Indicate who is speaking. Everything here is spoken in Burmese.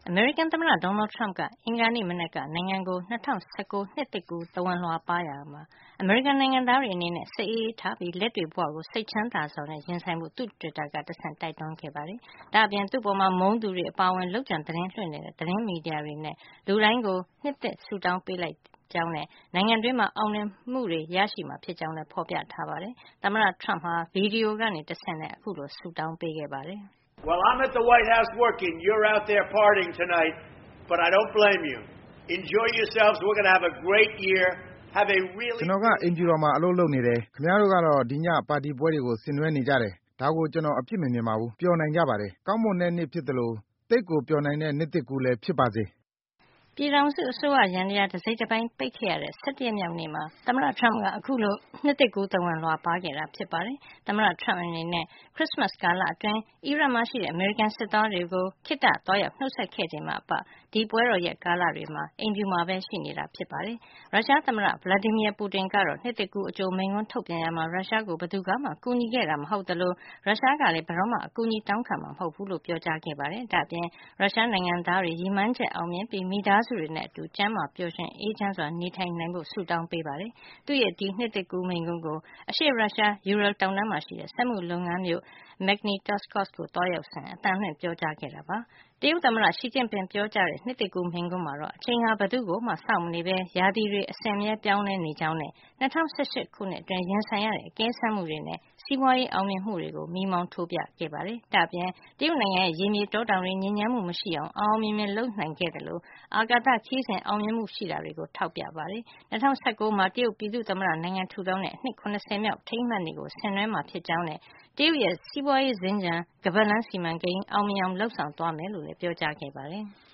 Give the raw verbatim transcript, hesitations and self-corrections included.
Speaker 1: အမေရိကန်သမ္မတ Donald Trump ကအင်္ဂါနေ့မနက်ကနိုင်ငံကို၂၀၁၉နှစ်သစ်ကူးသဝဏ်လွှာပါးရာမှာအမေရိကန်နိုင်ငံသားတွေအနေနဲ့စိတ်အေးအေးထားပြီးလက်တွေ့ဘဝကိုစိတ်ချမ်းသာစွာနဲ့ရင်ဆိုင်ဖို့သူ့ Twitter ကတဆင့်တိုက်တွန်းခဲ့ပါတယ်။ဒါ့အပြင်သူ့ပေါ်မှာမုန်းသူတွေအပါအဝင်လုပ်ကြံသတင်းလွှင့်နေတဲ့သတင်းမီဒီယာတွေနဲ့လူတိုင်းကိုနှစ်သစ်ဆုတောင်းပေးလိုက်ကြောင်းနဲ့နိုင်ငံတွင်းမှာအောင်မြင်မှုတွေရရှိမှာဖြစ်ကြောင်းလည်းဖော်ပြထားပါတယ်။သမ္မတ Trump ဟာဗီဒီယိုကနေတဆင့်နဲ့အခုလိုဆုတောင်းပေးခဲ့ပါတယ်။
Speaker 2: Well, I'm at the White House working. You're out there partying tonight, but I don't blame you. Enjoy yourselves. We're going to have a great year. Have a really
Speaker 3: ကျွန်တော်ကအိမ်ဖြူတော်မှာအလုပ်လုပ်နေတယ်။ခင်ဗျားတို့ကတော့ဒီညပါတီပွဲတွေကိုဆင်နွှဲနေကြတယ်။ဒါကိုကျွန်တော်အပြစ်မမြင်ပါဘူး။ပျော်နိုင်ကြပါတယ်။ကောင်းမွန်တဲ့နှစ်ဖြစ်သလိုသိပ်ကိုပျော်နိုင်တဲ့နှစ်သစ်ကူးလည်းဖြစ်ပါစေ။
Speaker 1: ပြည်ထောင်စုအစိုးရယန္တရားတစိတ်တပိုင်းပိတ်ခဲ့ရတဲ့၁၁ရက်မြောက်နေ့မှာသမ္မတ Trump ကအခုလိုနှစ်သစ်ကူးသဝဏ်လွှာပါးခဲ့တာဖြစ်ပါတယ်။သမ္မတ Trump အနေနဲ့ခရစ်စမတ်ကာလအတွင်းအီရတ်မှာရှိတဲ့အမေရိကန်စစ်သားတွေကိုခေတ္တသွားရောက်နှုတ်ဆက်ခဲ့ချိန်မှအပဒီပွဲတော်ရက်ကာလတွေမှာအိမ်ဖြူမှာပဲရှိနေတာဖြစ်ပါတယ်။ရုရှားသမ္မတ Vladimir Putin ကတော့နှစ်သစ်ကူးအကြိုမိန့်ခွန်းထုတ်ပြန်ရမှာရုရှားကိုဘယ်သူကမှကူညီခဲ့တာမဟုတ်သလိုရုရှားကလည်းဘယ်တော့မှအကူအညီတောင်းခံမှာမဟုတ်ဘူးလို့ပြောကြားခဲ့ပါတယ်။ဒါ့အပြင်ရုရှားနိုင်ငံသားတွေရည်မှန်းချက်အောင်မြင်ပြီးမိသားစုတွေနဲ့အတူကျန်းမာပျော်ရွှင်အေးချမ်းစွာနေထိုင်နိုင်ဖို့ဆုတောင်းပေးပါတယ်။သူ့ရဲ့ဒီနှစ်သစ်ကူးမိန့်ခွန်းကိုအရှေ့ရုရှား Ural တောင်တန်းမှာရှိတဲ့စက်မှုလုပ်ငန်းမြို့ Magnitogorsk ကိုသွားရောက်စဉ်အသံလွှင့်ပြောကြားခဲ့တာပါ။တရုတ်သမ္မတ Xi Jinping ပြောကြားတဲ့နှစ်သစ်ကူးမိန့်ခွန်းမှာတော့အချိန်ဟာဘယ်သူ့ကိုမှစောင့်မနေပဲရာသီတွေအစဉ်အမြဲပြောင်းလဲနေကြောင်းနဲ့၂၀၁၈ခုနှစ်အတွင်းရင်ဆိုင်ရတဲ့အကဲစမ်းမှုတွေနဲ့စီးပွားရေးအောင်မြင်မှုတွေကိုမီးမောင်းထိုးပြခဲ့ပါတယ်။ဒါ့အပြင်တရုတ်နိုင်ငံရဲ့ရေမြေတောတောင်တွေညဉ့်ဉန်းမှုမရှိအောင်အောင်အောင်မြင်မြင်လုပ်နိုင်ခဲ့တယ်လို့အာကာသခရီးစဉ်အောင်မြင်မှုရှိတာတွေကိုထောက်ပြပါတယ်။၂၀၁၉မှာတရုတ်ပြည်သူ့သမ္မတနိုင်ငံထူထောင်တဲ့အနှစ်၇၀မြောက်ထိမ်းမှတ်နေ့ကိုဆင်နွှဲမှာဖြစ်ကြောင်းနဲ့တရုတ်ရဲ့စီးပွားရေးစင်္ကြန်ခါးပတ်လမ်းစီမံကိန်းအောင်မြင်အောင်လုပ်ဆောင်သွားမယ်လို့လည်းပြောကြားခဲ့ပါတယ်။